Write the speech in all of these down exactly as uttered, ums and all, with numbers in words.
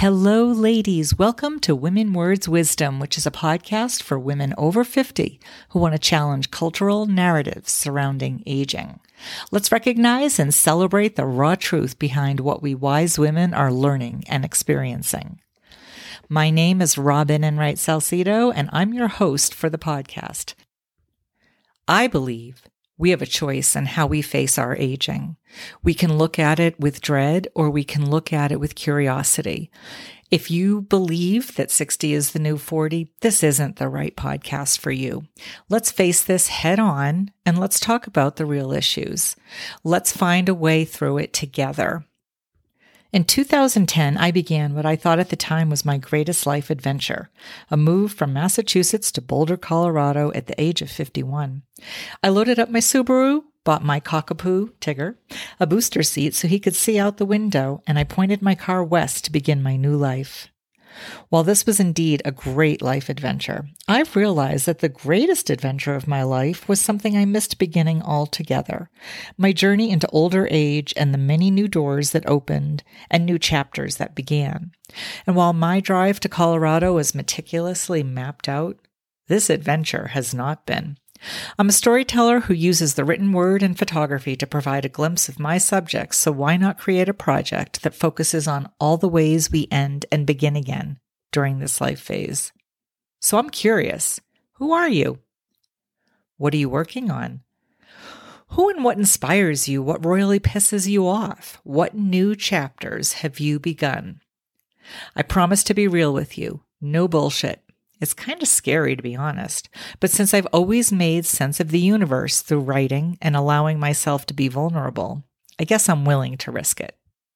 Hello, ladies. Welcome to Women Words Wisdom, which is a podcast for women over fifty who want to challenge cultural narratives surrounding aging. Let's recognize and celebrate the raw truth behind what we wise women are learning and experiencing. My name is Robin Enright Salcido, and I'm your host for the podcast. I believe we have a choice in how we face our aging. We can look at it with dread, or we can look at it with curiosity. If you believe that sixty is the new forty, this isn't the right podcast for you. Let's face this head on, and let's talk about the real issues. Let's find a way through it together. In two thousand ten, I began what I thought at the time was my greatest life adventure, a move from Massachusetts to Boulder, Colorado at the age of fifty-one. I loaded up my Subaru, bought my cockapoo, Tigger, a booster seat so he could see out the window, and I pointed my car west to begin my new life. While this was indeed a great life adventure, I've realized that the greatest adventure of my life was something I missed beginning altogether. My journey into older age and the many new doors that opened and new chapters that began. And while my drive to Colorado is meticulously mapped out, this adventure has not been. I'm a storyteller who uses the written word and photography to provide a glimpse of my subjects, so why not create a project that focuses on all the ways we end and begin again during this life phase? So I'm curious, who are you? What are you working on? Who and what inspires you? What royally pisses you off? What new chapters have you begun? I promise to be real with you, no bullshit. It's kind of scary, to be honest, but since I've always made sense of the universe through writing and allowing myself to be vulnerable, I guess I'm willing to risk it.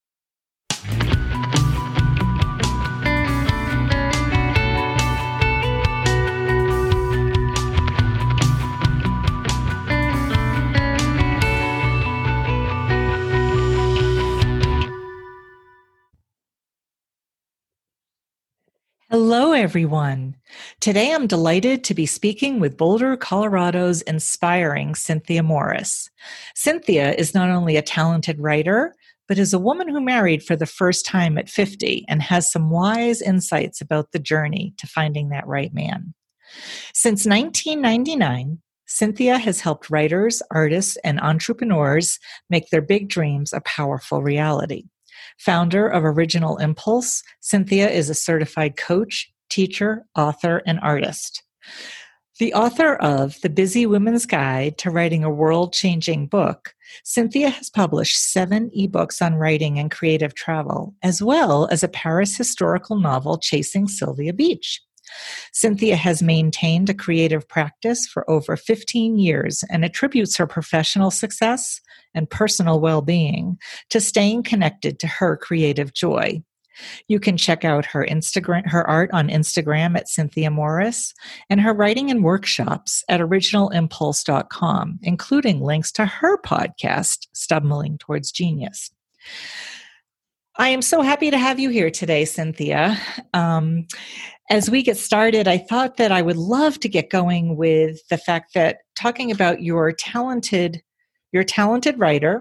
Hello, everyone. Today, I'm delighted to be speaking with Boulder, Colorado's inspiring Cynthia Morris. Cynthia is not only a talented writer, but is a woman who married for the first time at fifty and has some wise insights about the journey to finding that right man. Since nineteen ninety-nine, Cynthia has helped writers, artists, and entrepreneurs make their big dreams a powerful reality. Founder of Original Impulse, Cynthia is a certified coach, teacher, author, and artist. The author of The Busy Woman's Guide to Writing a World-Changing Book, Cynthia has published seven ebooks on writing and creative travel, as well as a Paris historical novel, Chasing Sylvia Beach. Cynthia has maintained a creative practice for over fifteen years and attributes her professional success and personal well-being to staying connected to her creative joy. You can check out her Instagram, her art on Instagram at Cynthia Morris, and her writing and workshops at original impulse dot com, including links to her podcast, Stumbling Towards Genius. I am so happy to have you here today, Cynthia. Um, as we get started, I thought that I would love to get going with the fact that talking about your talented, you're a talented writer,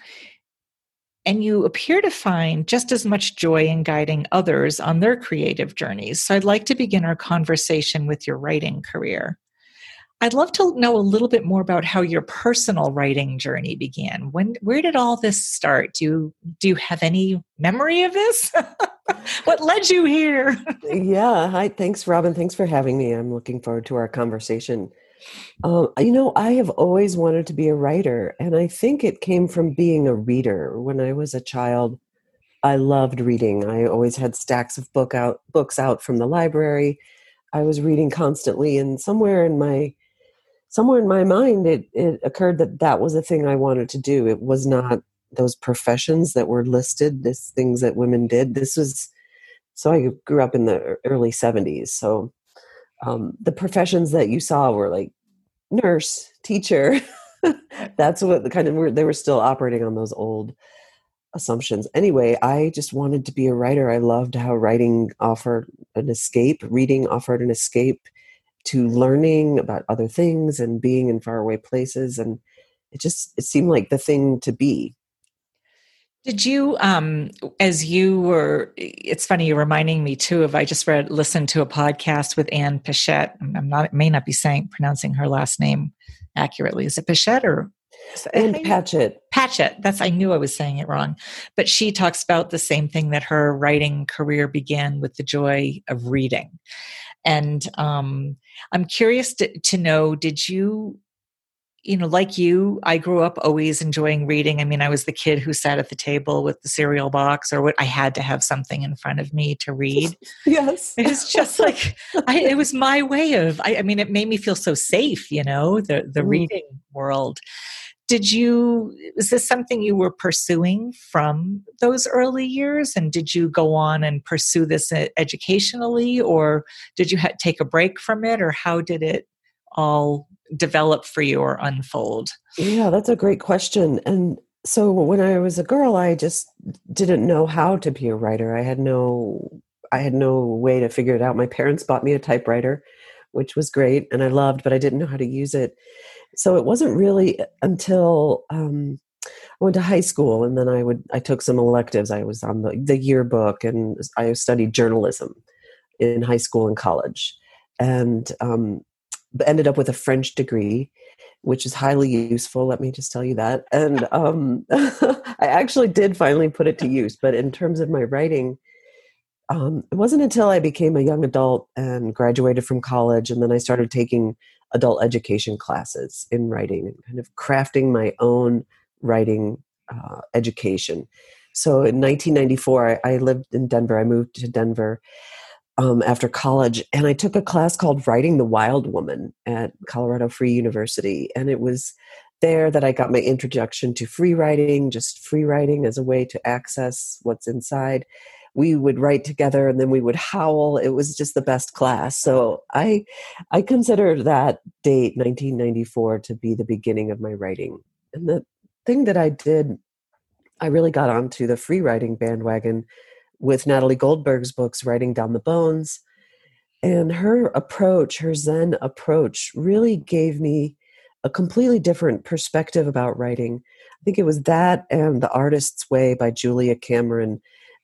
and you appear to find just as much joy in guiding others on their creative journeys. So I'd like to begin our conversation with your writing career. I'd love to know a little bit more about how your personal writing journey began. When, where did all this start? Do you, do you have any memory of this? What led you here? Yeah. Hi. Thanks, Robin. Thanks for having me. I'm looking forward to our conversation. Um, you know, I have always wanted to be a writer, and I think it came from being a reader. When I was a child, I loved reading. I always had stacks of book out, books out from the library. I was reading constantly, and somewhere in my somewhere in my mind, it, it occurred that that was a thing I wanted to do. It was not those professions that were listed, this things that women did. This was, so I grew up in the early seventies. So um, the professions that you saw were like nurse, teacher. That's what the kind of, were, they were still operating on those old assumptions. Anyway, I just wanted to be a writer. I loved how writing offered an escape, reading offered an escape to learning about other things and being in faraway places. And it just, it seemed like the thing to be. Did you, um, as you were, it's funny, you're reminding me too of, I just read, listened to a podcast with Anne Pichette. I'm not, may not be saying, pronouncing her last name accurately. Is it Pichette or? And Patchett. Patchett. That's, I knew I was saying it wrong. But she talks about the same thing, that her writing career began with the joy of reading. And um, I'm curious to, to know, did you, you know, like you, I grew up always enjoying reading. I mean, I was the kid who sat at the table with the cereal box, or what, I had to have something in front of me to read. Yes. It was just like, I, it was my way of, I, I mean, it made me feel so safe, you know, the, the mm. reading world. Did you, is this something you were pursuing from those early years? And did you go on and pursue this educationally, or did you ha- take a break from it, or how did it all develop for you or unfold? Yeah, that's a great question. And so when I was a girl, I just didn't know how to be a writer. I had no, I had no way to figure it out. My parents bought me a typewriter, which was great and I loved, but I didn't know how to use it. So it wasn't really until um, I went to high school, and then I would I took some electives. I was on the, the yearbook, and I studied journalism in high school and college, and um, ended up with a French degree, which is highly useful. Let me just tell you that. And um, I actually did finally put it to use. But in terms of my writing, um, it wasn't until I became a young adult and graduated from college, and then I started taking adult education classes in writing and kind of crafting my own writing uh, education. So in nineteen ninety-four, I, I lived in Denver. I moved to Denver um, after college, and I took a class called Writing the Wild Woman at Colorado Free University. And it was there that I got my introduction to free writing, just free writing as a way to access what's inside. We would write together and then we would howl. It was just the best class. So I I consider that date, nineteen ninety-four, to be the beginning of my writing. And the thing that I did, I really got onto the free writing bandwagon with Natalie Goldberg's books, Writing Down the Bones. And her approach, her Zen approach, really gave me a completely different perspective about writing. I think it was that and The Artist's Way by Julia Cameron.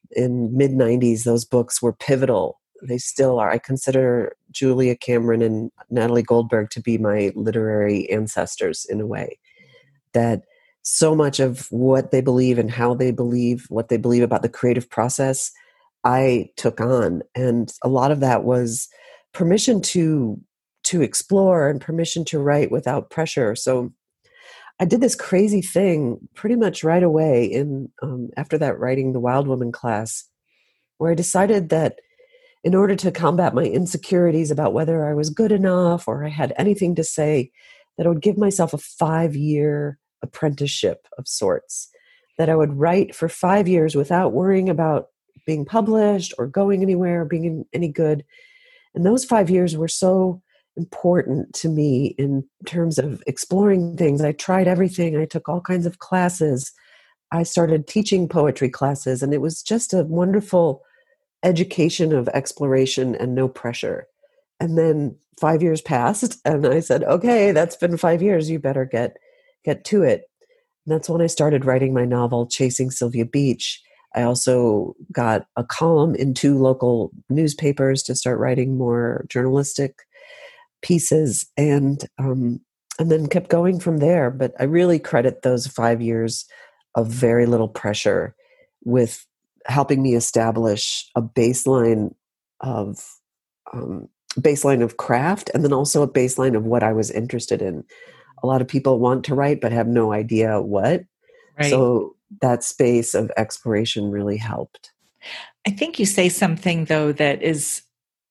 In mid nineties, those books were pivotal. They still are. I consider Julia Cameron and Natalie Goldberg to be my literary ancestors in a way. That so much of what they believe and how they believe, what they believe about the creative process, I took on. And a lot of that was permission to to explore and permission to write without pressure. So I did this crazy thing pretty much right away in um, after that Writing the Wild Woman class, where I decided that in order to combat my insecurities about whether I was good enough or I had anything to say, that I would give myself a five-year apprenticeship of sorts, that I would write for five years without worrying about being published or going anywhere or being any good. And those five years were so important to me in terms of exploring things. I tried everything. I took all kinds of classes. I started teaching poetry classes, and it was just a wonderful education of exploration and no pressure. And then five years passed, and I said, okay, that's been five years. You better get get to it. And that's when I started writing my novel, Chasing Sylvia Beach. I also got a column in two local newspapers to start writing more journalistic pieces, and um, and then kept going from there. But I really credit those five years of very little pressure with helping me establish a baseline of um, baseline of craft, and then also a baseline of what I was interested in. A lot of people want to write but have no idea what. Right. So that space of exploration really helped. I think you say something though that is,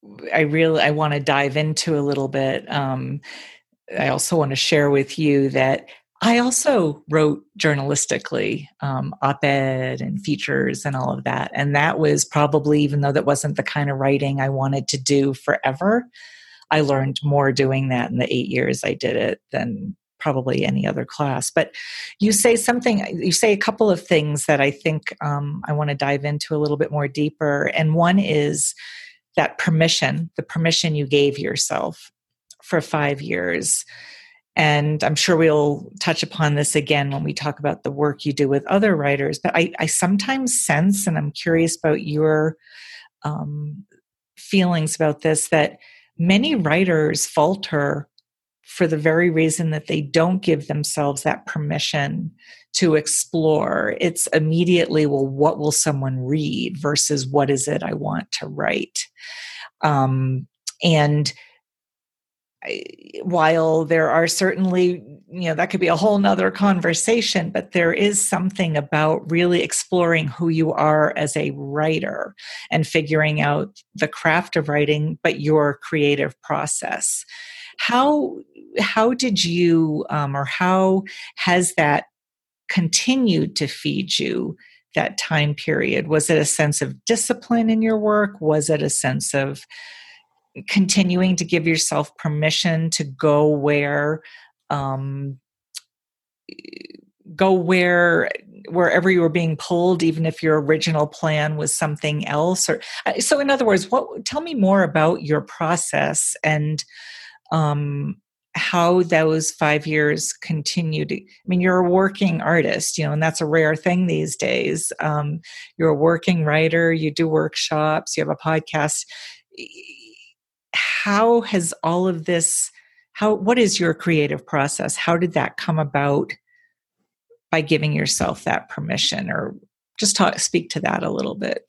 I really, I want to dive into a little bit. Um, I also want to share with you that I also wrote journalistically, um, op-ed and features and all of that. And that was probably, even though that wasn't the kind of writing I wanted to do forever, I learned more doing that in the eight years I did it than probably any other class. But you say something, you say a couple of things that I think um, I want to dive into a little bit more deeper. And one is that permission, the permission you gave yourself for five years. And I'm sure we'll touch upon this again when we talk about the work you do with other writers. But I, I sometimes sense, and I'm curious about your um, feelings about this, that many writers falter for the very reason that they don't give themselves that permission to explore. It's immediately, well, what will someone read versus what is it I want to write? Um, and I, while there are certainly, you know, that could be a whole nother conversation, but there is something about really exploring who you are as a writer and figuring out the craft of writing, but your creative process. How how did you, um, or how has that continued to feed you that time period? Was it a sense of discipline in your work? Was it a sense of continuing to give yourself permission to go where, um, go where, wherever you were being pulled, even if your original plan was something else? Or so, in other words, what? Tell me more about your process and um, how those five years continued. I mean, you're a working artist, you know, and that's a rare thing these days. Um, you're a working writer. You do workshops. You have a podcast. How has all of this, how, what is your creative process? How did that come about by giving yourself that permission? Or just talk, speak to that a little bit.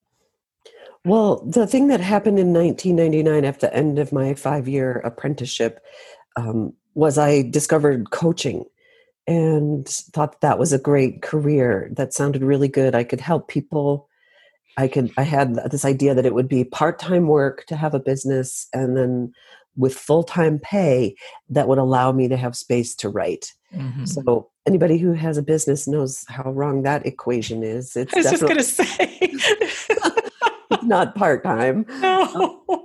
Well, the thing that happened in nineteen ninety-nine at the end of my five-year apprenticeship um, was I discovered coaching and thought that was a great career. That sounded really good. I could help people. I could. I had this idea that it would be part-time work to have a business, and then with full-time pay that would allow me to have space to write. Mm-hmm. So anybody who has a business knows how wrong that equation is. It's I was just going to say. It's not part-time. No. Um,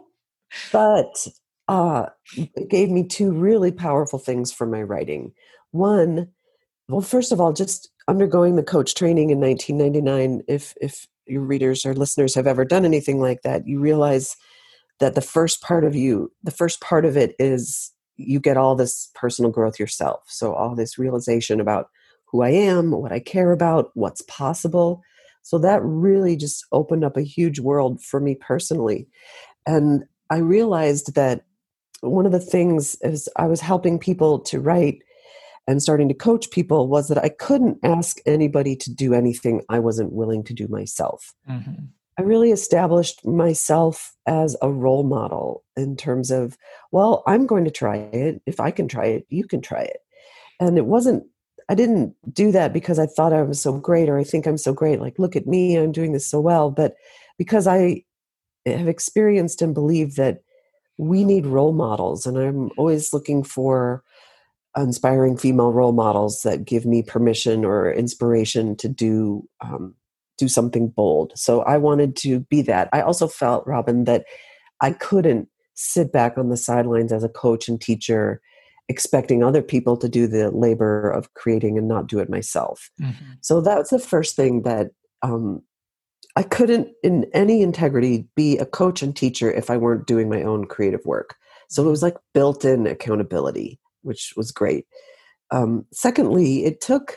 but uh, it gave me two really powerful things for my writing. One, well, first of all, just undergoing the coach training in nineteen ninety-nine, if if your readers or listeners have ever done anything like that, you realize that the first part of you, the first part of it is you get all this personal growth yourself. So all this realization about who I am, what I care about, what's possible. So that really just opened up a huge world for me personally. And I realized that one of the things as I was helping people to write and starting to coach people was that I couldn't ask anybody to do anything I wasn't willing to do myself. Mm-hmm. I really established myself as a role model in terms of, well, I'm going to try it. If I can try it, you can try it. And it wasn't, I didn't do that because I thought I was so great or I think I'm so great. Like, look at me, I'm doing this so well. But because I have experienced and believed that we need role models. And I'm always looking for inspiring female role models that give me permission or inspiration to do um, do something bold. So I wanted to be that. I also felt, Robin, that I couldn't sit back on the sidelines as a coach and teacher expecting other people to do the labor of creating and not do it myself. Mm-hmm. So that's the first thing that um, I couldn't in any integrity be a coach and teacher if I weren't doing my own creative work. So it was like built-in accountability, which was great. Um, secondly, it took,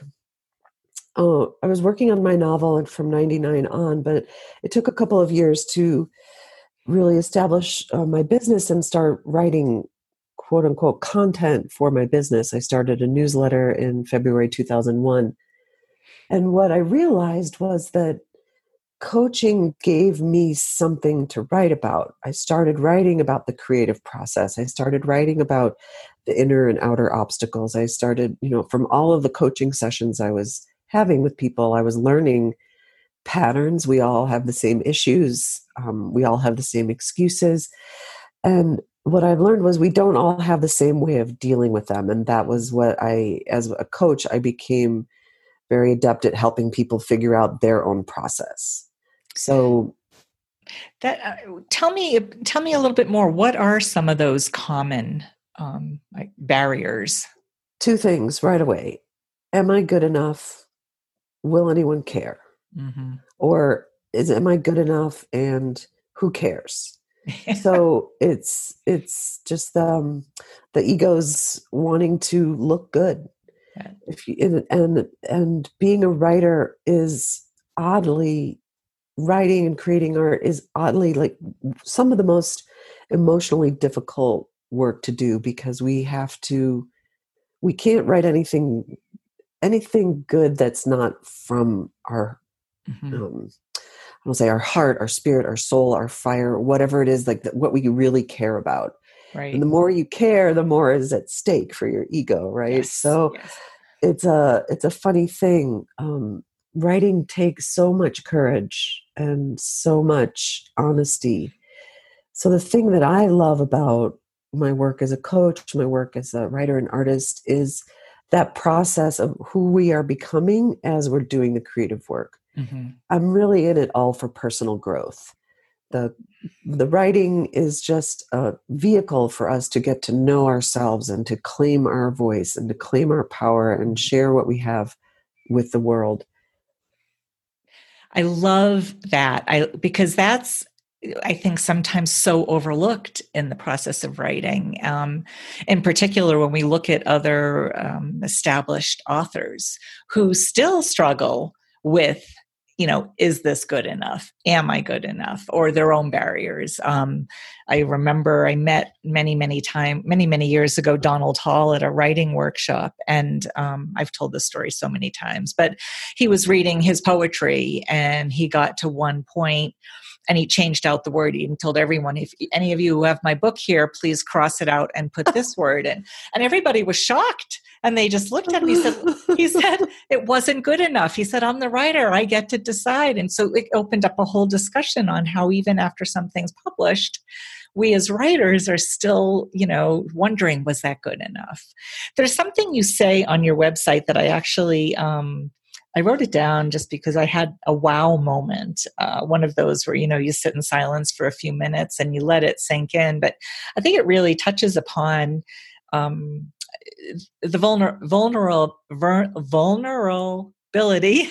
uh, I was working on my novel from ninety-nine on, but it took a couple of years to really establish uh, my business and start writing quote unquote content for my business. I started a newsletter in February two thousand one. And what I realized was that coaching gave me something to write about. I started writing about the creative process. I started writing about the inner and outer obstacles. I started, you know, from all of the coaching sessions I was having with people, I was learning patterns. We all have the same issues. Um, we all have the same excuses. And what I've learned was we don't all have the same way of dealing with them. And that was what I, as a coach, I became very adept at helping people figure out their own process. So that uh, tell me, tell me a little bit more. What are some of those common um, like barriers? Two things right away. Am I good enough? Will anyone care? Mm-hmm. Or is am I good enough and who cares? So it's it's just um, the ego's wanting to look good. Yeah. If you and and and being a writer is oddly writing and creating art is oddly like some of the most emotionally difficult work to do because we have to we can't write anything anything good that's not from our Mhm. um I'll say our heart, our spirit, our soul, our fire, whatever it is, like the, what we really care about. And Right. the more you care, the more is at stake for your ego, right? Yes. So Yes. it's a it's a funny thing. Um, writing takes so much courage and so much honesty. So the thing that I love about my work as a coach, my work as a writer and artist, is that process of who we are becoming as we're doing the creative work. Mhm. I'm really in it all for personal growth. The the writing is just a vehicle for us to get to know ourselves and to claim our voice and to claim our power and share what we have with the world. I love that. I because that's I think sometimes so overlooked in the process of writing. Um, in particular, when we look at other um, established authors who still struggle with, you know, is this good enough? Am I good enough? Or their own barriers. Um, I remember I met many, many times, many, many years ago, Donald Hall at a writing workshop. And um, I've told this story so many times, but he was reading his poetry and he got to one point and he changed out the word. He told everyone, if any of you who have my book here, please cross it out and put this word in. And everybody was shocked. And they just looked at him. He said, he said, it wasn't good enough. He said, I'm the writer. I get to decide. And so it opened up a whole discussion on how even after something's published, we as writers are still, you know, wondering, was that good enough? There's something you say on your website that I actually, um, I wrote it down just because I had a wow moment. Uh, one of those where, you know, you sit in silence for a few minutes and you let it sink in. But I think it really touches upon um, the vulner- vulnerable, ver- vulnerability.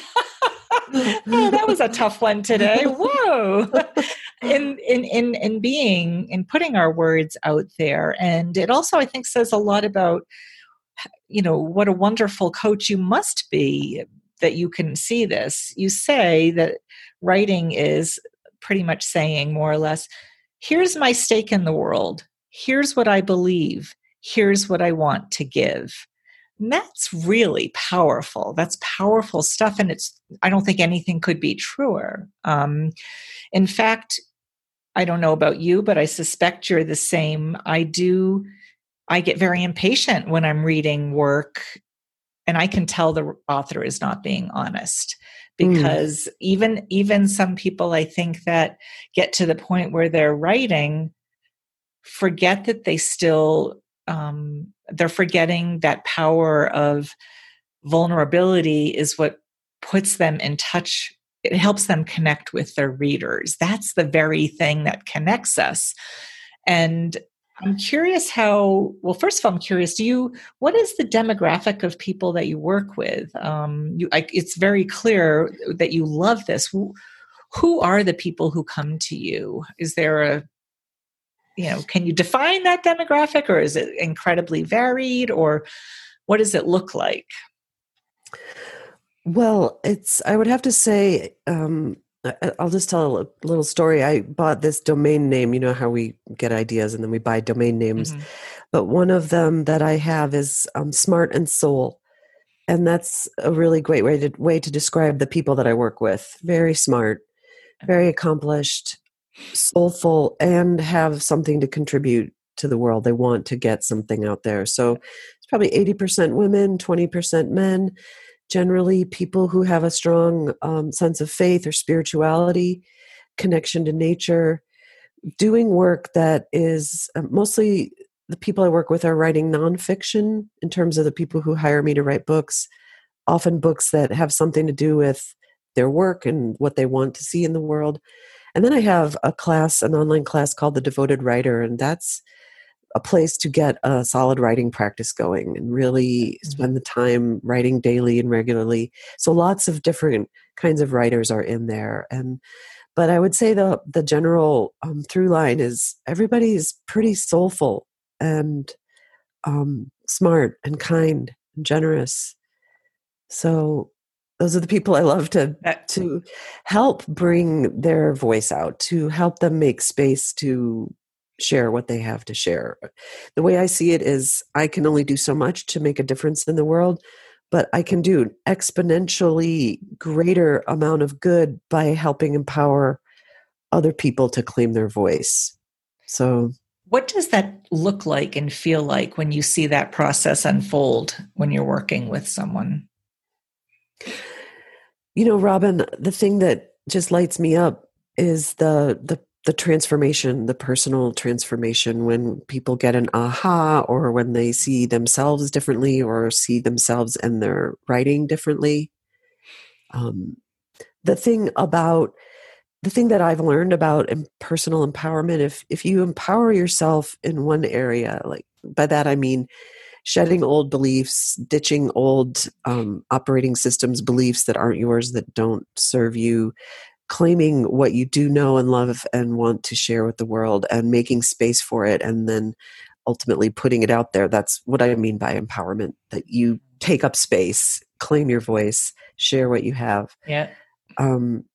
Oh, that was a tough one today. Whoa. In, in, in, in being, in putting our words out there. And it also, I think, says a lot about, you know, what a wonderful coach you must be that you can see this. You say that writing is pretty much saying more or less, here's my stake in the world. Here's what I believe. Here's what I want to give. And that's really powerful. That's powerful stuff. And it's, I don't think anything could be truer. Um, in fact, I don't know about you, but I suspect you're the same. I do, I get very impatient when I'm reading work and I can tell the author is not being honest Mm. because even even some people I think that get to the point where they're writing forget that they still um, they're forgetting that power of vulnerability is what puts them in touch. It helps them connect with their readers. That's the very thing that connects us. And I'm curious how, well, first of all, I'm curious, do you, what is the demographic of people that you work with? Um, you, I, it's very clear that you love this. Who, who are the people who come to you? Is there a, you know, can you define that demographic or is it incredibly varied or what does it look like? Well, it's, I would have to say, um, I- I'll just tell a little story. I bought this domain name. You know how we get ideas and then we buy domain names. Mm-hmm. But one of them that I have is um, Smart and Soul. And that's a really great way to, way to describe the people that I work with. Very smart, very accomplished, soulful, and have something to contribute to the world. They want to get something out there. So it's probably eighty percent women, twenty percent men. Generally, people who have a strong um, sense of faith or spirituality, connection to nature, doing work that is uh, mostly the people I work with are writing nonfiction in terms of the people who hire me to write books, often books that have something to do with their work and what they want to see in the world. And then I have a class, an online class called The Devoted Writer, and that's a place to get a solid writing practice going and really Mm-hmm. spend the time writing daily and regularly. So lots of different kinds of writers are in there. And But I would say the the general um, through line is everybody is pretty soulful and um, smart and kind and generous. So those are the people I love to That, to help bring their voice out, to help them make space to share what they have to share. The way I see it is I can only do so much to make a difference in the world, but I can do exponentially greater amount of good by helping empower other people to claim their voice. So what does that look like and feel like when you see that process unfold when you're working with someone? You know, Robin, the thing that just lights me up is the the the transformation, the personal transformation when people get an aha, or when they see themselves differently or see themselves and their writing differently. Um, the thing about the thing that I've learned about em- personal empowerment, if if you empower yourself in one area, like by that I mean shedding old beliefs, ditching old um, operating systems, beliefs that aren't yours, that don't serve you, claiming what you do know and love and want to share with the world, and making space for it, and then ultimately putting it out there. That's what I mean by empowerment, that you take up space, claim your voice, share what you have. Yeah. Um,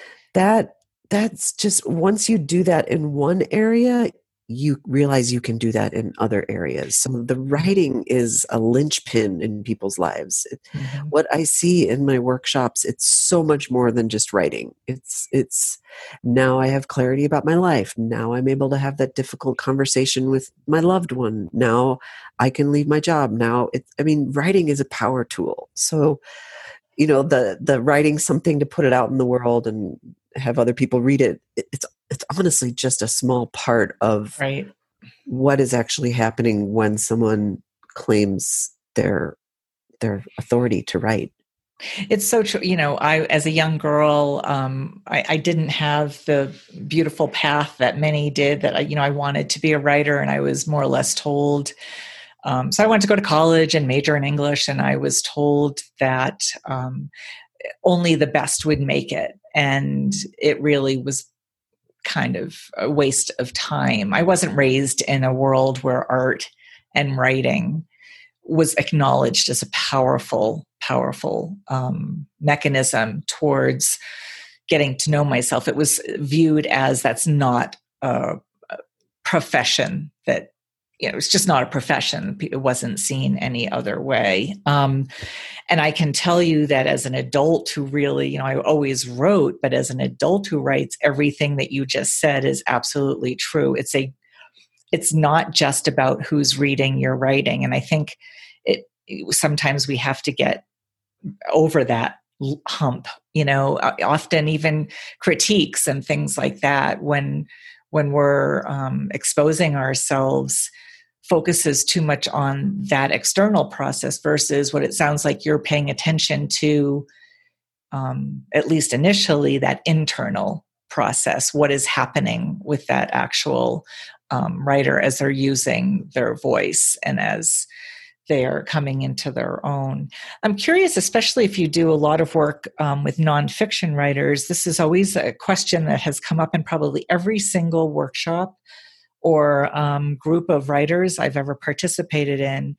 that that's just, once you do that in one area, you realize you can do that in other areas. So the writing is a linchpin in people's lives. Mm-hmm. What I see in my workshops, it's so much more than just writing. It's it's now I have clarity about my life. Now I'm able to have that difficult conversation with my loved one. Now I can leave my job. Now it's, I mean, writing is a power tool. So, you know, the the writing something to put it out in the world and have other people read it, it's it's honestly just a small part of Right. what is actually happening when someone claims their their authority to write. It's so true. You know, I, as a young girl, um, I, I didn't have the beautiful path that many did, that I, you know, I wanted to be a writer, and I was more or less told. Um, so I wanted to go to college and major in English, and I was told that um, only the best would make it. And it really was kind of a waste of time. I wasn't raised in a world where art and writing was acknowledged as a powerful, powerful um, mechanism towards getting to know myself. It was viewed as that's not a, a profession, that, you know, it's just not a profession. It wasn't seen any other way. Um, and I can tell you that as an adult who really, you know, I always wrote, but as an adult who writes, everything that you just said is absolutely true. It's a, it's not just about who's reading your writing. And I think it, sometimes we have to get over that hump, you know, often even critiques and things like that, when, when we're um, exposing ourselves, focuses too much on that external process versus what it sounds like you're paying attention to, um, at least initially, that internal process. What is happening with that actual um, writer as they're using their voice and as they are coming into their own. I'm curious, especially if you do a lot of work um, with nonfiction writers, this is always a question that has come up in probably every single workshop or um, group of writers I've ever participated in.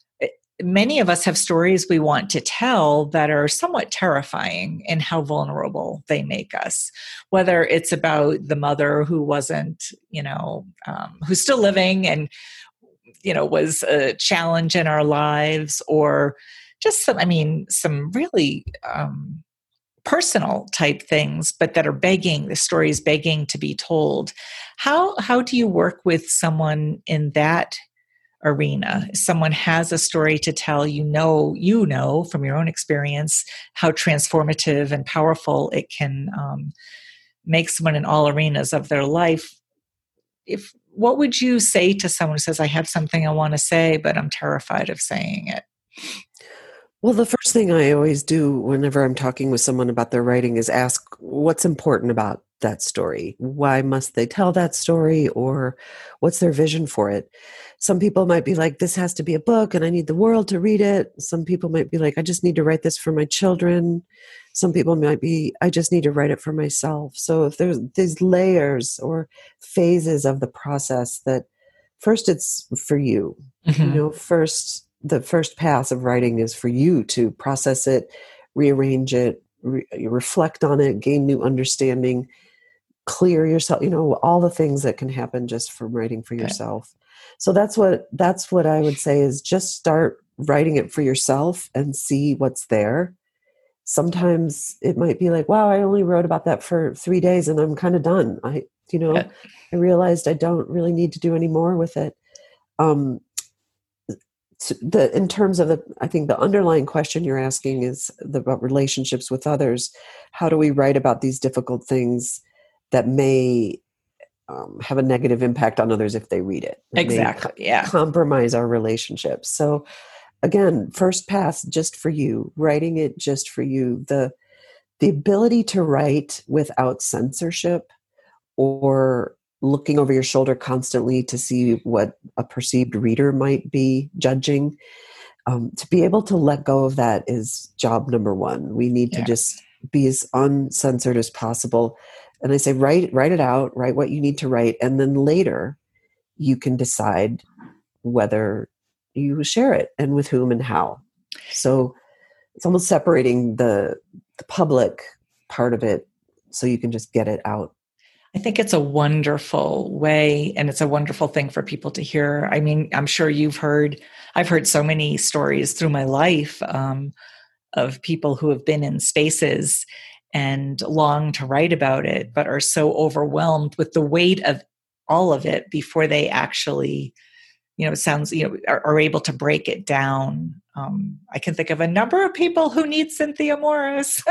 Many of us have stories we want to tell that are somewhat terrifying in how vulnerable they make us, whether it's about the mother who wasn't, you know, um, who's still living and, you know, was a challenge in our lives, or just some, I mean, some really um, personal type things, but that are begging, the story is begging to be told. How, how do you work with someone in that arena? Someone has a story to tell, you know, you know, from your own experience, how transformative and powerful it can um, make someone in all arenas of their life. If, what would you say to someone who says, I have something I want to say, but I'm terrified of saying it? Well, the first thing I always do whenever I'm talking with someone about their writing is ask what's important about that story. Why must they tell that story, or what's their vision for it? Some people might be like, this has to be a book and I need the world to read it. Some people might be like, I just need to write this for my children. Some people might be, I just need to write it for myself. So if there's these layers or phases of the process, that first it's for you. You Mm-hmm. know, first, the first pass of writing is for you to process it, rearrange it, re- reflect on it, gain new understanding, clear yourself, you know, all the things that can happen just from writing for Okay. yourself. So that's what that's what I would say is just start writing it for yourself and see what's there. Sometimes it might be like, wow, I only wrote about that for three days and I'm kind of done. I, you know, Yeah. I realized I don't really need to do any more with it. Um, the in terms of the, I think the underlying question you're asking is the, about relationships with others. How do we write about these difficult things that may um, have a negative impact on others if they read it? That may Exactly. co- Yeah. compromise our relationships. So again, first pass just for you, writing it just for you. The the ability to write without censorship or looking over your shoulder constantly to see what a perceived reader might be judging. Um, to be able to let go of that is job number one. We need to Yeah. just be as uncensored as possible. And I say, write, write it out, write what you need to write. And then later you can decide whether you share it and with whom and how. So it's almost separating the, the public part of it so you can just get it out. I think it's a wonderful way, and it's a wonderful thing for people to hear. I mean, I'm sure you've heard, I've heard so many stories through my life um, of people who have been in spaces and long to write about it, but are so overwhelmed with the weight of all of it before they actually, you know, it sounds, you know, are, are able to break it down. Um, I can think of a number of people who need Cynthia Morris.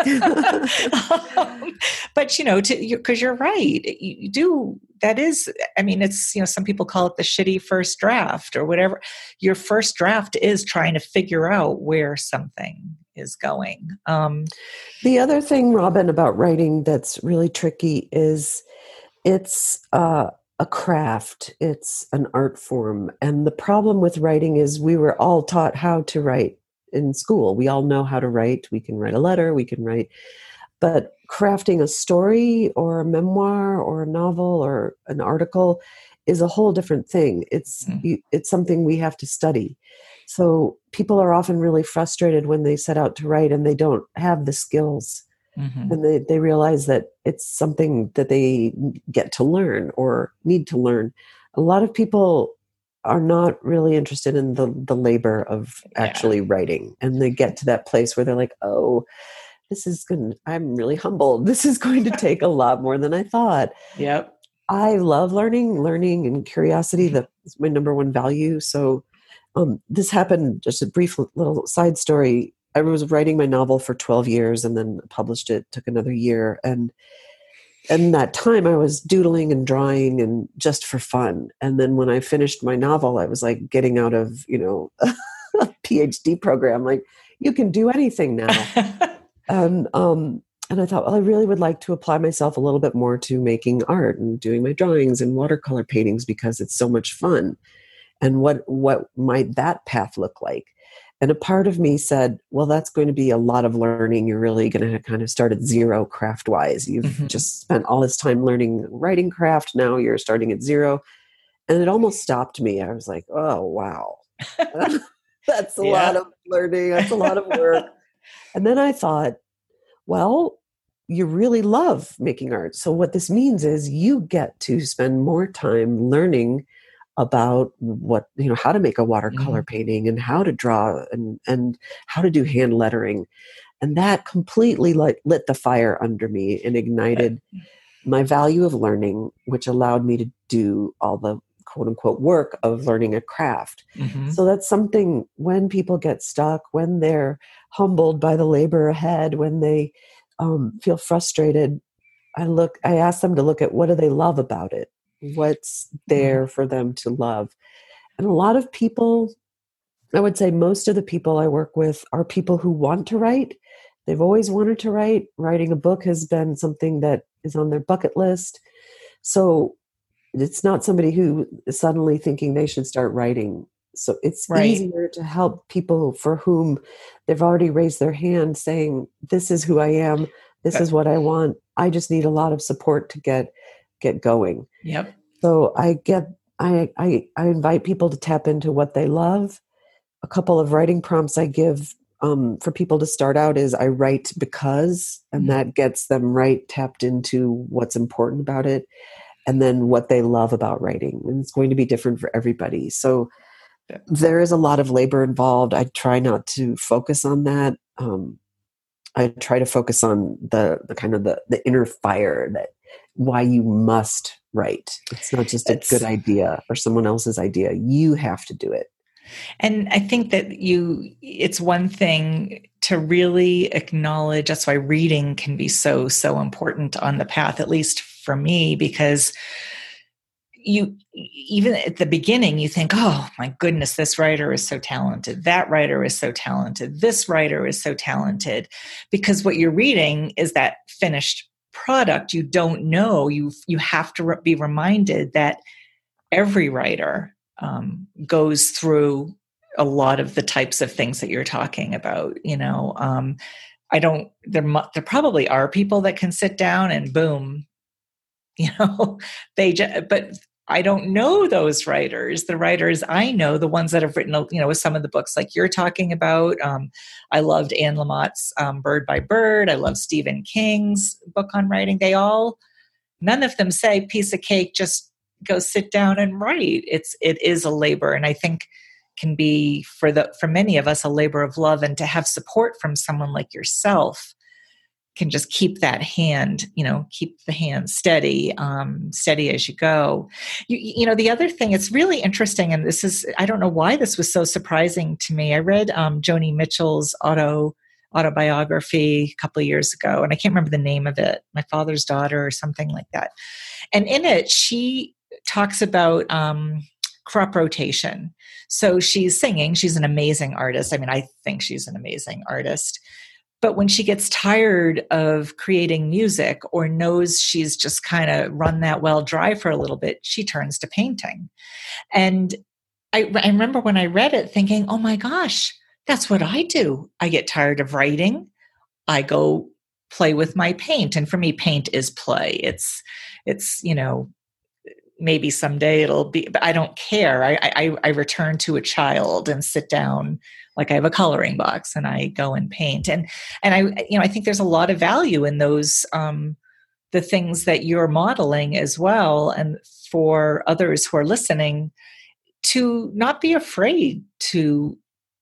um, but, you know, to, because you're right, you, you do, that is, I mean, it's, you know, some people call it the shitty first draft or whatever. Your first draft is trying to figure out where something is going. Um, The other thing, Robin, about writing that's really tricky is it's uh, a craft, it's an art form. And the problem with writing is we were all taught how to write in school. We all know how to write. We can write a letter, we can write, but crafting a story or a memoir or a novel or an article is a whole different thing. It's it's something we have to study. So people are often really frustrated when they set out to write and they don't have the skills, mm-hmm. and they, they realize that it's something that they get to learn or need to learn. A lot of people are not really interested in the, the labor of Yeah. actually writing. And they get to that place where they're like, oh, this is good. I'm really humbled. This is going to take a lot more than I thought. Yep. I love learning, learning and curiosity. That's my number one value. So um, this happened, just a brief little side story. I was writing my novel for twelve years and then published it, took another year. And in that time I was doodling and drawing and just for fun. And then when I finished my novel, I was like getting out of, you know, a PhD program. Like, you can do anything now. and, um, and I thought, well, I really would like to apply myself a little bit more to making art and doing my drawings and watercolor paintings because it's so much fun. And what, what might that path look like? And a part of me said, well, that's going to be a lot of learning. You're really going to kind of start at zero craft wise. You've mm-hmm. just spent all this time learning writing craft. Now you're starting at zero. And it almost stopped me. I was like, oh, wow. That's a yeah. lot of learning. That's a lot of work. And then I thought, well, you really love making art. So what this means is you get to spend more time learning about what, you know, how to make a watercolor mm-hmm. painting and how to draw and, and how to do hand lettering. And that completely like lit the fire under me and ignited my value of learning, which allowed me to do all the quote unquote work of learning a craft. Mm-hmm. So that's something when people get stuck, when they're humbled by the labor ahead, when they um, feel frustrated, I look, I ask them to look at what do they love about it? What's there for them to love? And a lot of people I would say most of the people I work with are people who want to write. They've always wanted to write. Writing a book has been something that is on their bucket list. So it's not somebody who is suddenly thinking they should start writing. So it's Right. easier to help people for whom they've already raised their hand saying, this is who I am. This Uh, is what I want. I just need a lot of support to get, get going. Yep. So I get, I, I, I invite people to tap into what they love. A couple of writing prompts I give um, for people to start out is I write because, and Mhm. that gets them right tapped into what's important about it, and then what they love about writing. And it's going to be different for everybody. So there is a lot of labor involved. I try not to focus on that. Um, I try to focus on the, the kind of the, the inner fire, that why you must write. It's not just a It's, good idea or someone else's idea. You have to do it. and I think that you, it's one thing to really acknowledge. That's why reading can be so, so important on the path, at least for me, because you, even at the beginning, you think, oh my goodness, this writer is so talented. That writer is so talented. This writer is so talented, because what you're reading is that finished product. You don't know, you, you have to re- be reminded that every writer um, goes through a lot of the types of things that you're talking about. You know, um, I don't, there, there probably are people that can sit down and boom, you know, they just, but I don't know those writers. The writers I know, the ones that have written, you know, with some of the books like you're talking about. Um, I loved Anne Lamott's um, Bird by Bird. I love Stephen King's book on writing. They all, none of them say piece of cake, just go sit down and write. It's, it is a labor. And I think can be for the, for many of us, a labor of love, and to have support from someone like yourself can just keep that hand, you know, keep the hand steady, um, steady as you go. You, you know, the other thing, it's really interesting, and this is, I don't know why this was so surprising to me. I read um, Joni Mitchell's auto autobiography a couple of years ago, and I can't remember the name of it, My Father's Daughter or something like that. And in it, she talks about um, crop rotation. So she's singing, she's an amazing artist. I mean, I think she's an amazing artist. But when she gets tired of creating music or knows she's just kind of run that well dry for a little bit, she turns to painting. And I, I remember when I read it thinking, oh my gosh, that's what I do. I get tired of writing. I go play with my paint. And for me, paint is play. It's, it's, you know, maybe someday it'll be, but I don't care. I, I, I return to a child and sit down, like I have a coloring box and I go and paint. And, and I, you know, I think there's a lot of value in those, um, the things that you're modeling as well. And for others who are listening, to not be afraid to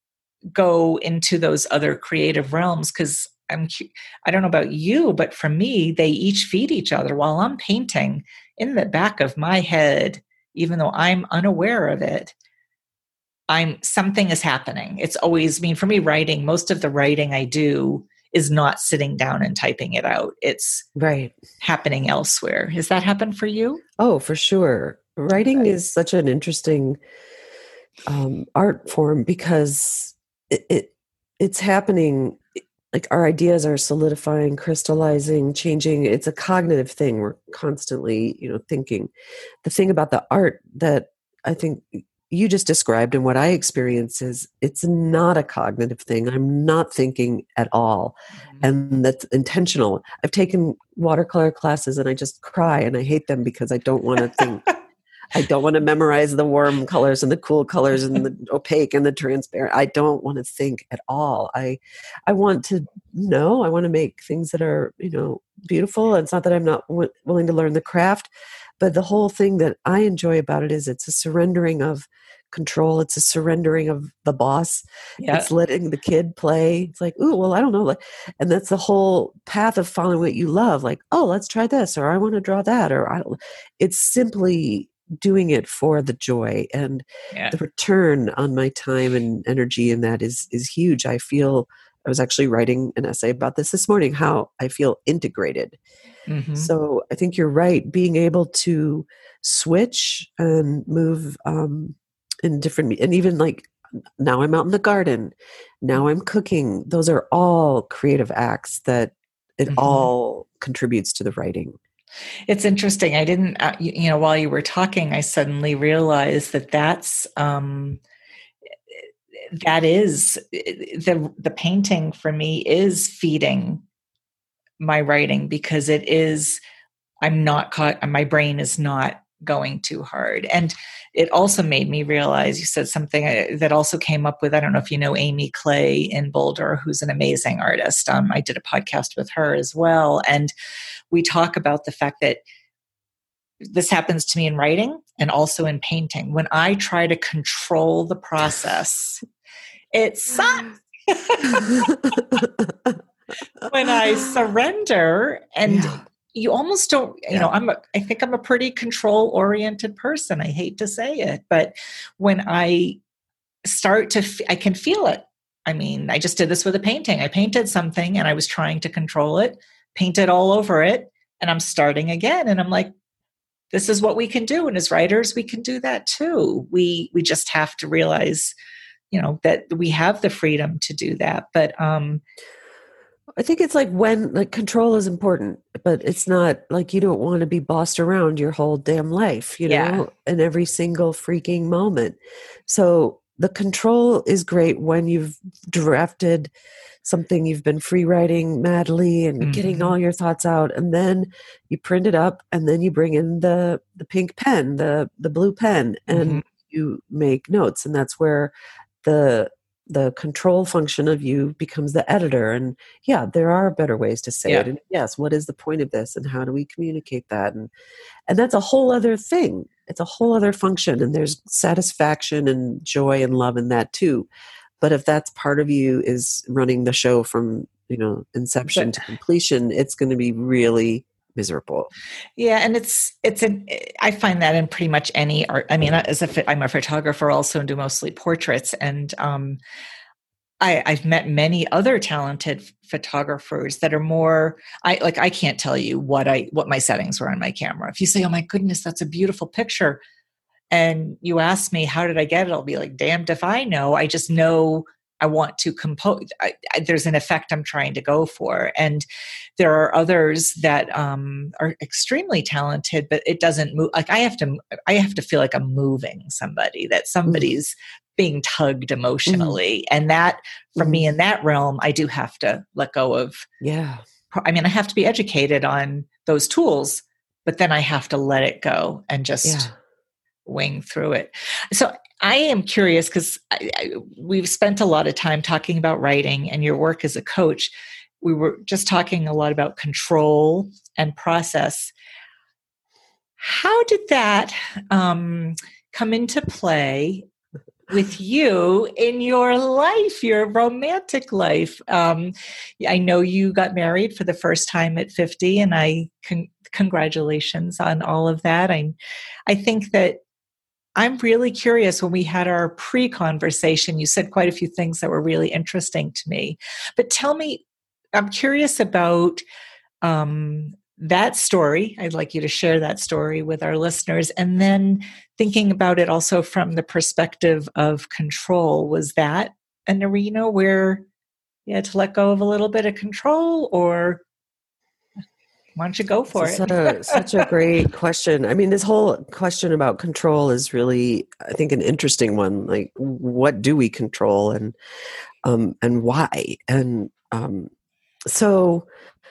go into those other creative realms. Cause I'm, I don't know about you, but for me, they each feed each other. While I'm painting, in the back of my head, even though I'm unaware of it, I'm, something is happening. It's always, I mean, for me, writing, most of the writing I do is not sitting down and typing it out. It's right happening elsewhere. Has that happened for you? Oh, for sure. Writing Okay. is such an interesting um, art form because it, it it's happening. Like our ideas are solidifying, crystallizing, changing. It's a cognitive thing. We're constantly, you know, thinking. The thing about the art that I think you just described and what I experience is it's not a cognitive thing. I'm not thinking at all. Mm-hmm. And that's intentional. I've taken watercolor classes and I just cry and I hate them because I don't want to think. I don't want to memorize the warm colors and the cool colors and the opaque and the transparent. I don't want to think at all. I, I want to know, I want to make things that are, you know, beautiful. It's not that I'm not w- willing to learn the craft, but the whole thing that I enjoy about it is it's a surrendering of control. It's a surrendering of the boss. Yeah. It's letting the kid play. It's like, ooh, well, I don't know. Like, and that's the whole path of following what you love. Like, oh, let's try this, or I want to draw that, or I don't. It's simply doing it for the joy, and Yeah. the return on my time and energy in that is is huge. I feel, I was actually writing an essay about this this morning, how I feel integrated. Mm-hmm. So I think you're right. Being able to switch and move um, in different, and even like Now I'm out in the garden. Now I'm cooking. Those are all creative acts that it Mm-hmm. all contributes to the writing. It's interesting. I didn't, uh, you, you know, while you were talking, I suddenly realized that that's, um, that is the, the painting for me is feeding my writing, because it is, I'm not caught, my brain is not going too hard. And it also made me realize, you said something that also came up with, I don't know if you know Amy Clay in Boulder, who's an amazing artist. Um, I did a podcast with her as well. And we talk about the fact that this happens to me in writing and also in painting. When I try to control the process, it sucks. When I surrender, and yeah. you almost don't, you yeah. know, I'm a, I think I'm a pretty control oriented person. I hate to say it, but when I start to, f- I can feel it. I mean, I just did this with a painting. I painted something and I was trying to control it, painted all over it, and I'm starting again. And I'm like, this is what we can do. And as writers, we can do that too. We, we just have to realize, you know, that we have the freedom to do that. But, um, I think it's like when, like, control is important, but it's not like you don't want to be bossed around your whole damn life, you yeah. know, in every single freaking moment. So the control is great when you've drafted something, you've been free writing madly and mm-hmm. getting all your thoughts out, and then you print it up, and then you bring in the the pink pen, the the blue pen, and mm-hmm. you make notes, and that's where the the control function of you becomes the editor. And yeah, there are better ways to say yeah. it. And yes, what is the point of this, and how do we communicate that? And and that's a whole other thing. It's a whole other function, and there's satisfaction and joy and love in that too. But if that's part of you is running the show from, you know, inception to completion, it's going to be really miserable. Yeah. And it's, it's an, I find that in pretty much any art. I mean, as a, I'm a photographer also and do mostly portraits. And, um, I, I've met many other talented photographers that are more, I like, I can't tell you what I, what my settings were on my camera. If you say, oh my goodness, that's a beautiful picture, and you ask me, how did I get it? I'll be like, damned if I know. I just know I want to compose. I, I, there's an effect I'm trying to go for. And there are others that um, are extremely talented, but it doesn't move. Like I have to, I have to feel like I'm moving somebody, that somebody's mm. being tugged emotionally. Mm. And that for mm. me in that realm, I do have to let go of. Yeah. I mean, I have to be educated on those tools, but then I have to let it go and just yeah. wing through it. So I am curious, because we've spent a lot of time talking about writing and your work as a coach. We were just talking a lot about control and process. How did that um, come into play with you in your life, your romantic life? Um, I know you got married for the first time at fifty, and I con- congratulations on all of that. I, I think that I'm really curious. When we had our pre-conversation, you said quite a few things that were really interesting to me. But tell me, I'm curious about um, that story. I'd like you to share that story with our listeners. And then thinking about it also from the perspective of control. Was that an arena where you had to let go of a little bit of control, or why don't you go for so it? Such a, such a great question. I mean, this whole question about control is really, I think, an interesting one. Like, what do we control, and um, and why? And um, so,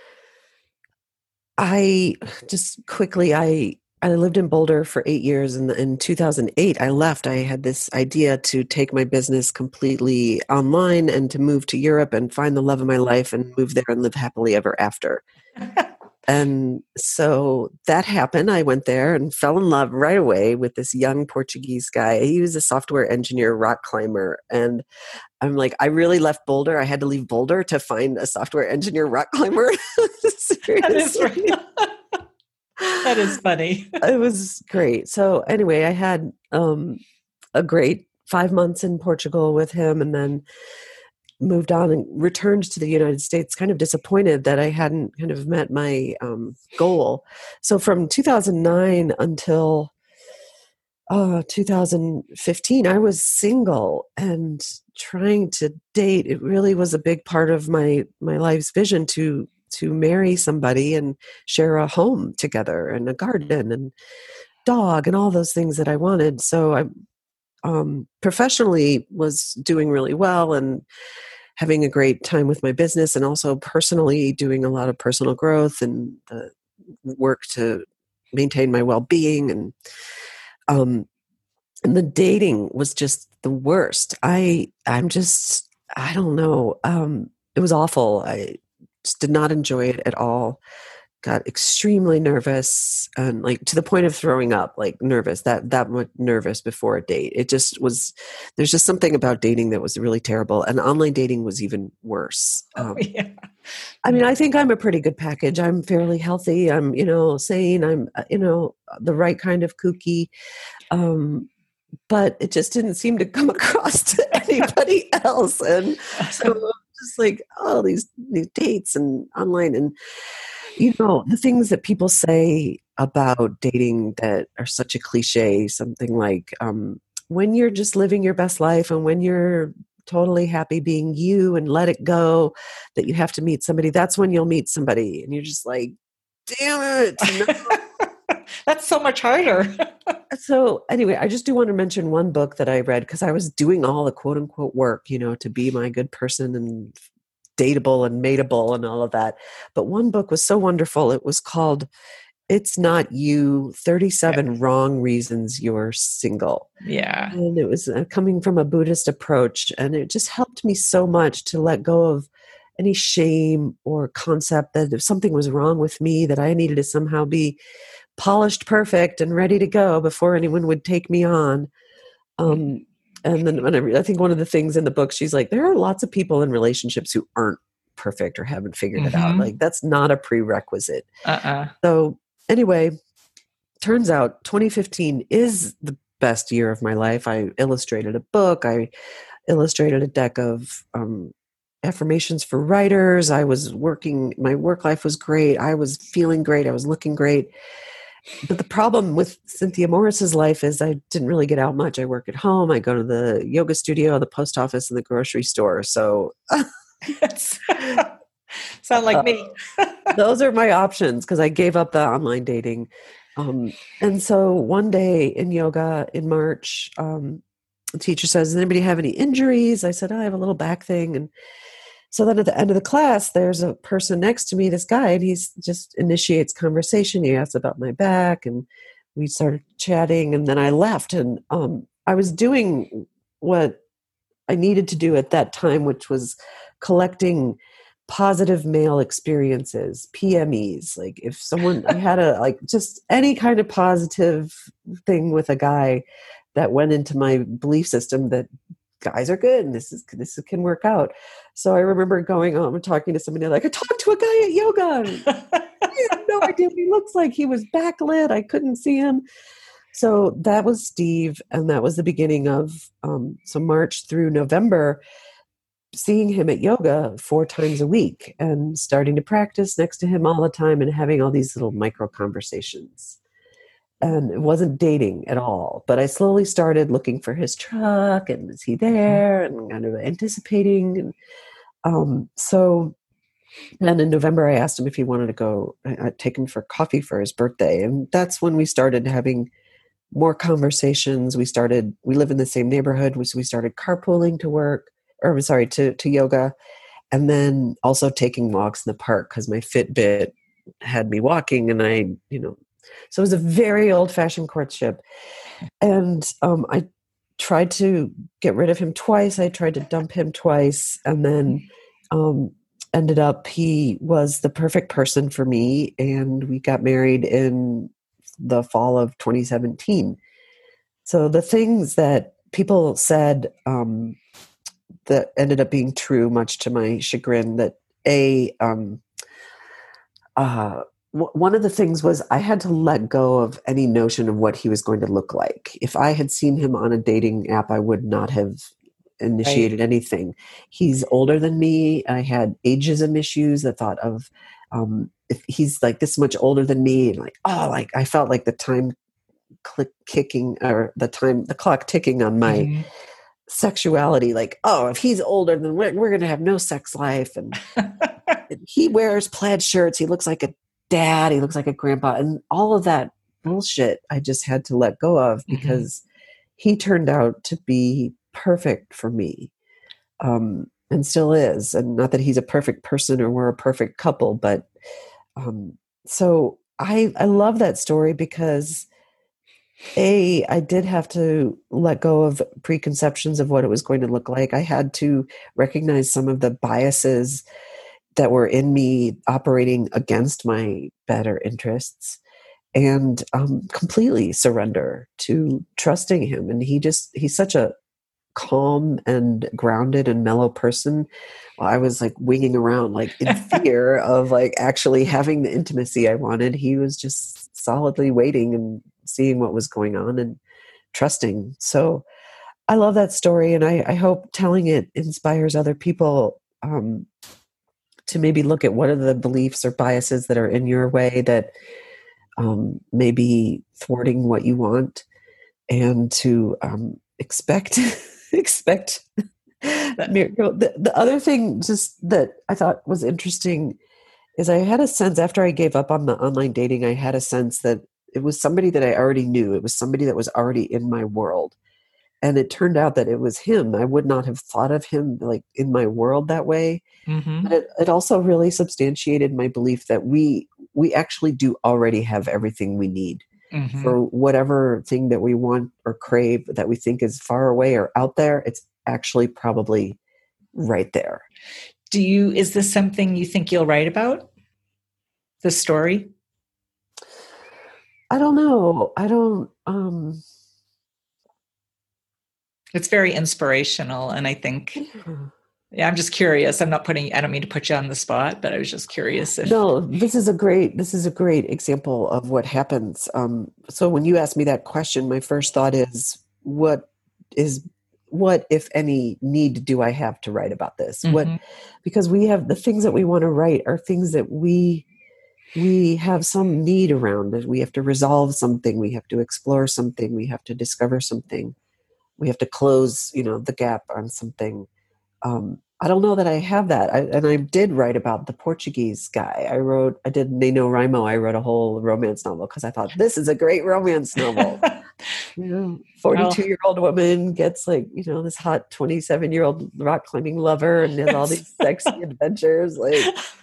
I just quickly, I I lived in Boulder for eight years, and in two thousand eight, I left. I had this idea to take my business completely online and to move to Europe and find the love of my life and move there and live happily ever after. And so that happened. I went there and fell in love right away with this young Portuguese guy. He was a software engineer, rock climber. And I'm like, I really left Boulder. I had to leave Boulder to find a software engineer, rock climber. That is right. That is funny. It was great. So anyway, I had um, a great five months in Portugal with him, and then moved on and returned to the United States, kind of disappointed that I hadn't kind of met my um, goal. So from two thousand nine until uh, two thousand fifteen, I was single and trying to date. It really was a big part of my my life's vision to to marry somebody and share a home together and a garden and dog and all those things that I wanted. So I um, professionally was doing really well and having a great time with my business, and also personally doing a lot of personal growth and the work to maintain my well-being. And um, and the dating was just the worst. I I'm just I don't know. Um, it was awful. I just did not enjoy it at all. Got extremely nervous and like to the point of throwing up, like nervous, that that much nervous before a date. It just was, there's just something about dating that was really terrible. And online dating was even worse. Oh, Um, yeah. I mean, I think I'm a pretty good package. I'm fairly healthy. I'm, you know, sane. I'm, uh, you know, the right kind of kooky. Um, but it just didn't seem to come across to anybody else. And so just like, oh, these, these dates and online, and you know, the things that people say about dating that are such a cliche, something like, um, when you're just living your best life and when you're totally happy being you and let it go, that you have to meet somebody, that's when you'll meet somebody. And you're just like, damn it. No. That's so much harder. So anyway, I just do want to mention one book that I read because I was doing all the quote unquote work, you know, to be my good person and dateable and mateable and all of that. But one book was so wonderful. It was called It's Not You, thirty-seven yeah. Wrong Reasons You're Single. Yeah. And it was uh, coming from a Buddhist approach. And it just helped me so much to let go of any shame or concept that if something was wrong with me, that I needed to somehow be polished perfect and ready to go before anyone would take me on. Um, and then when I, re- I think one of the things in the book, she's like, there are lots of people in relationships who aren't perfect or haven't figured mm-hmm. it out. Like that's not a prerequisite. Uh-uh. So anyway, turns out twenty fifteen is the best year of my life. I illustrated a book. I illustrated a deck of um, affirmations for writers. I was working, my work life was great. I was feeling great. I was looking great. But the problem with Cynthia Morris's life is I didn't really get out much. I work at home. I go to the yoga studio, the post office, and the grocery store. So sound like me. Those are my options because I gave up the online dating. Um, and so one day in yoga in March, um, the teacher says, does anybody have any injuries? I said, oh, I have a little back thing. And so then at the end of the class, there's a person next to me, this guy, and he's just initiates conversation. He asks about my back and we started chatting, and then I left. And um, I was doing what I needed to do at that time, which was collecting positive male experiences, P M Es. Like if someone, I had a, like just any kind of positive thing with a guy that went into my belief system that guys are good and this is, this can work out. So I remember going home and talking to somebody like, I talked to a guy at yoga. I had no idea what he looks like. He was backlit. I couldn't see him. So that was Steve. And that was the beginning of, um, so March through November, seeing him at yoga four times a week and starting to practice next to him all the time and having all these little micro conversations. And it wasn't dating at all, but I slowly started looking for his truck and is he there and kind of anticipating. And um, so, and in November, I asked him if he wanted to go, I'd take him for coffee for his birthday. And that's when we started having more conversations. We started, we live in the same neighborhood. So we started carpooling to work, or I'm sorry, to, to yoga. And then also taking walks in the park because my Fitbit had me walking and I, you know, so it was a very old-fashioned courtship. And um, I tried to get rid of him twice. I tried to dump him twice. And then um, ended up, he was the perfect person for me. And we got married in the fall of twenty seventeen. So the things that people said um, that ended up being true, much to my chagrin, that A, um, uh, one of the things was I had to let go of any notion of what he was going to look like. If I had seen him on a dating app, I would not have initiated right. anything. He's older than me. I had ageism issues. I thought of um, if he's like this much older than me, and like, oh, like I felt like the time click kicking or the time, the clock ticking on my Mm-hmm. sexuality. Like, oh, if he's older, then we're, we're going to have no sex life. And he wears plaid shirts. He looks like a dad. He looks like a grandpa. And all of that bullshit I just had to let go of because mm-hmm. he turned out to be perfect for me. Um, and still is. And not that he's a perfect person or we're a perfect couple, but um, so I, I love that story because A, I did have to let go of preconceptions of what it was going to look like. I had to recognize some of the biases that were in me operating against my better interests and um, completely surrender to trusting him. And he just, he's such a calm and grounded and mellow person. Well, I was like winging around like in fear of like actually having the intimacy I wanted. He was just solidly waiting and seeing what was going on and trusting. So I love that story. And I, I hope telling it inspires other people um, to maybe look at what are the beliefs or biases that are in your way that um, may be thwarting what you want and to um, expect expect that miracle. The, the other thing just that I thought was interesting is I had a sense after I gave up on the online dating, I had a sense that it was somebody that I already knew. It was somebody that was already in my world. And it turned out that it was him. I would not have thought of him like in my world that way. Mm-hmm. But it, it also really substantiated my belief that we we actually do already have everything we need. Mm-hmm. For whatever thing that we want or crave that we think is far away or out there, it's actually probably right there. Do you, is this something you think you'll write about? The story? I don't know. I don't, um, it's very inspirational. And I think, yeah, I'm just curious. I'm not putting, I don't mean to put you on the spot, but I was just curious. If... No, this is a great, this is a great example of what happens. Um, so when you ask me that question, my first thought is, what is, what, if any, need do I have to write about this? Mm-hmm. What, because we have the things that we want to write are things that we, we have some need around it. We have to resolve something. We have to explore something. We have to discover something. We have to close, you know, the gap on something. Um, I don't know that I have that. I, and I did write about the Portuguese guy. I wrote, I did NaNoWriMo. I wrote a whole romance novel because I thought this is a great romance novel. You know, forty-two-year-old woman gets like, you know, this hot twenty-seven-year-old rock climbing lover and has all these sexy adventures. Like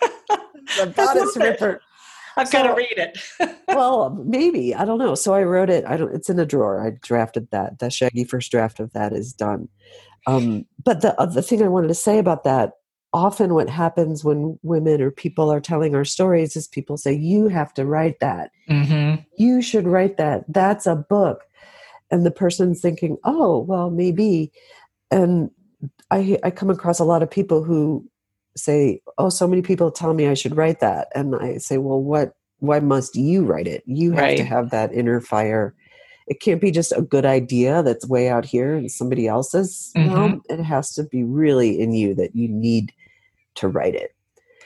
the bodice ripper. I've so, got to read it. Well, maybe. I don't know. So I wrote it. I don't. It's in a drawer. I drafted that. The shaggy first draft of that is done. Um, but the uh, the thing I wanted to say about that, often what happens when women or people are telling our stories is people say, you have to write that. Mm-hmm. You should write that. That's a book. And the person's thinking, oh, well, maybe. And I, I come across a lot of people who say, oh, so many people tell me I should write that. And I say, well, what, why must you write it? You have right. to have that inner fire. It can't be just a good idea that's way out here in somebody else's mm-hmm. realm. It has to be really in you that you need to write it.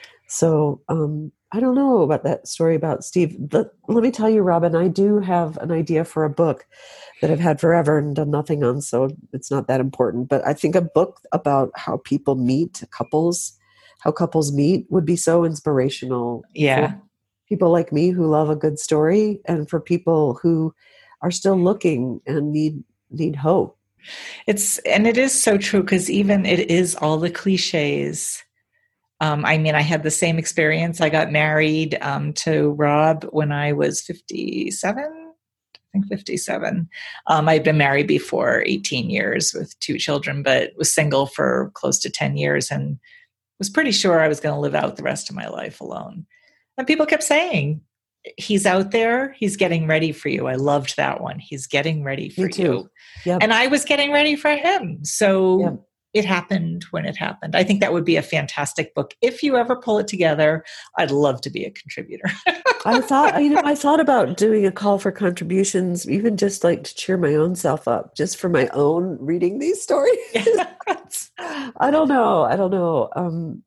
So um, I don't know about that story about Steve. But let me tell you, Robin, I do have an idea for a book that I've had forever and done nothing on, so it's not that important. But I think a book about how people meet, couples, how couples meet would be so inspirational. Yeah. For people like me who love a good story and for people who are still looking and need need hope. It's and it is so true because even it is all the cliches. Um, I mean, I had the same experience. I got married um, to Rob when I was fifty-seven. I think fifty-seven. Um, I'd been married before eighteen years with two children, but was single for close to ten years and was pretty sure I was going to live out the rest of my life alone. And people kept saying, he's out there. He's getting ready for you. I loved that one. He's getting ready for you. Yep. And I was getting ready for him. So yep. It happened when it happened. I think that would be a fantastic book. If you ever pull it together, I'd love to be a contributor. I thought, you know, I thought about doing a call for contributions, even just like to cheer my own self up, just for my own reading these stories. Yes. I don't know. I don't know. Um,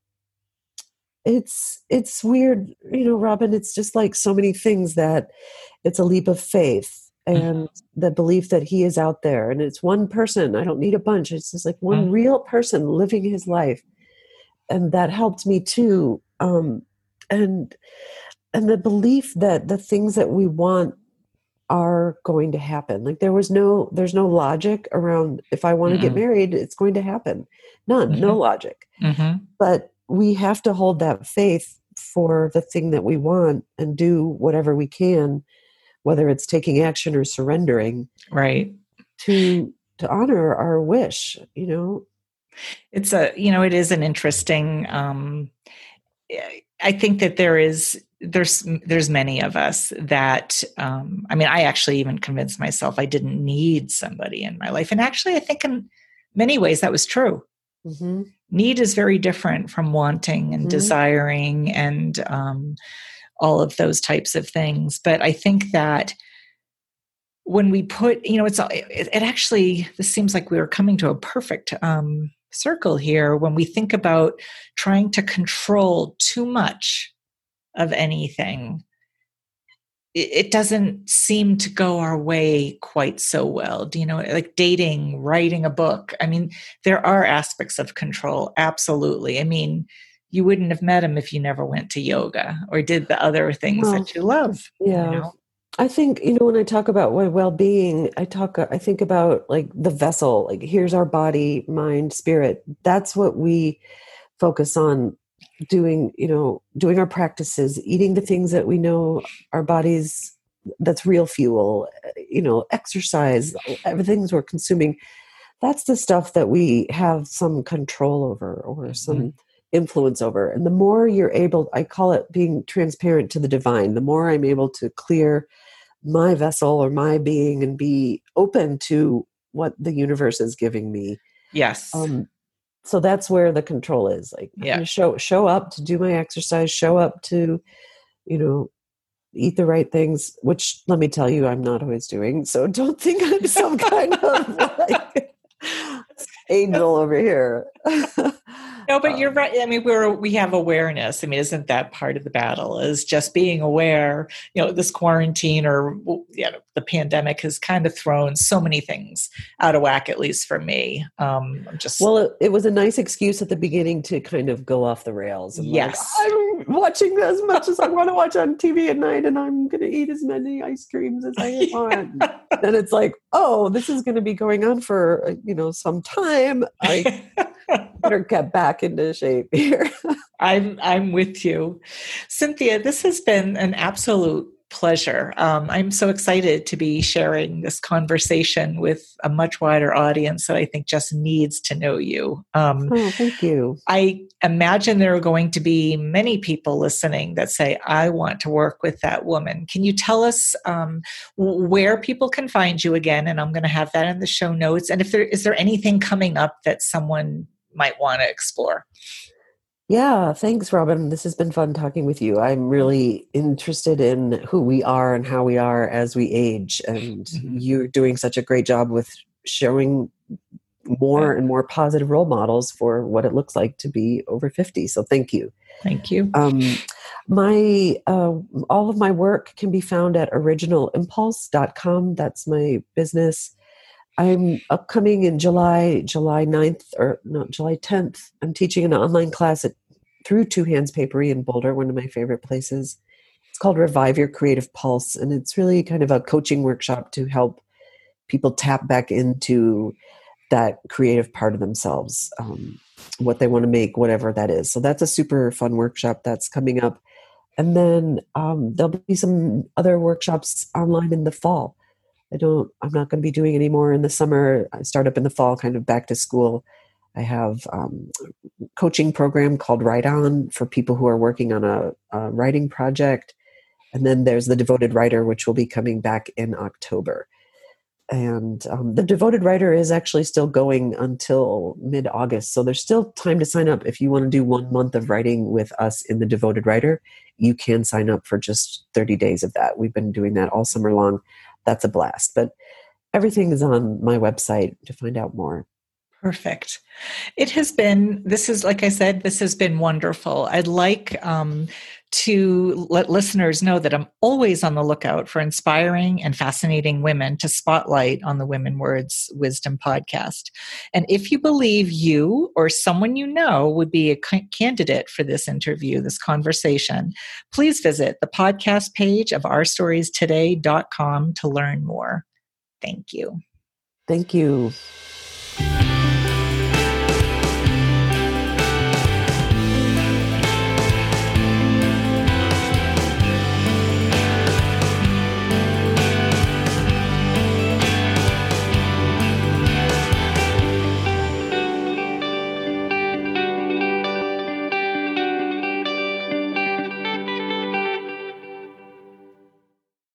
It's it's weird, you know, Robin, it's just like so many things that it's a leap of faith. and the belief that he is out there and it's one person. I don't need a bunch. It's just like one Mm-hmm. real person living his life. And that helped me too. Um, and, and the belief that the things that we want are going to happen. Like there was no, there's no logic around if I want to get married, it's going to happen. None, Mm-hmm. no logic. Mm-hmm. But we have to hold that faith for the thing that we want and do whatever we can, whether it's taking action or surrendering, right, to to honor our wish. You know, it's a you know it is an interesting. Um, I think that there is there's there's many of us that um, I mean, I actually even convinced myself I didn't need somebody in my life, and actually, I think in many ways that was true. mm-hmm. Need is very different from wanting and mm-hmm. desiring and um, all of those types of things. But I think that when we put, you know, it's it, it actually, this seems like we were coming to a perfect um, circle here when we think about trying to control too much of anything. It, it doesn't seem to go our way quite so well. Do you know, like dating, writing a book? I mean, there are aspects of control. Absolutely. I mean, you wouldn't have met him if you never went to yoga or did the other things well, that you love. Yeah. You know? I think, you know, when I talk about well-being, I talk, I think about like the vessel, like here's our body, mind, spirit. That's what we focus on doing, you know, doing our practices, eating the things that we know our bodies, that's real fuel, you know, exercise, everything's we're consuming. That's the stuff that we have some control over or mm-hmm. some influence over. And the more you're able, I call it being transparent to the divine, the more I'm able to clear my vessel or my being and be open to what the universe is giving me. Yes. Um, so that's where the control is. Like, yeah. I'm gonna show show up to do my exercise, show up to, you know, eat the right things, which let me tell you, I'm not always doing. So don't think I'm some kind of like angel over here. No, but you're right. I mean, we're, we have awareness. I mean, isn't that part of the battle is just being aware, you know, this quarantine or, you know, the pandemic has kind of thrown so many things out of whack, at least for me. Um, I'm just, well, it, it was a nice excuse at the beginning to kind of go off the rails. And yes. Like, I'm watching as much as I want to watch on T V at night and I'm going to eat as many ice creams as I want. And it's like, oh, this is going to be going on for, you know, some time. I better get back into shape here. I'm I'm with you. Cynthia, this has been an absolute pleasure. Um, I'm so excited to be sharing this conversation with a much wider audience that I think just needs to know you. Um, oh, thank you. I imagine there are going to be many people listening that say, I want to work with that woman. Can you tell us um, where people can find you again? And I'm going to have that in the show notes. And if there is there anything coming up that someone might want to explore? Yeah, thanks, Robin. This has been fun talking with you. I'm really interested in who we are and how we are as we age. And mm-hmm. you're doing such a great job with showing more and more positive role models for what it looks like to be over fifty. So thank you. Thank you. Um, my uh, all of my work can be found at original impulse dot com. That's my business. I'm upcoming in July, July ninth, or no, July tenth. I'm teaching an online class at through Two Hands Papery in Boulder, one of my favorite places. It's called Revive Your Creative Pulse, and it's really kind of a coaching workshop to help people tap back into that creative part of themselves, um, what they want to make, whatever that is. So that's a super fun workshop that's coming up. And then um, there'll be some other workshops online in the fall. I don't, I'm not going to be doing any more in the summer. I start up in the fall, kind of back to school. I have um, a coaching program called Write On for people who are working on a, a writing project. And then there's the Devoted Writer, which will be coming back in October. And um, the Devoted Writer is actually still going until mid-August. So there's still time to sign up. If you want to do one month of writing with us in the Devoted Writer, you can sign up for just thirty days of that. We've been doing that all summer long. That's a blast. But everything is on my website to find out more. Perfect. It has been, this is, like I said, this has been wonderful. I'd like um, to let listeners know that I'm always on the lookout for inspiring and fascinating women to spotlight on the Women Words Wisdom podcast. And if you believe you or someone you know would be a c- candidate for this interview, this conversation, please visit the podcast page of our stories today dot com to learn more. Thank you. Thank you.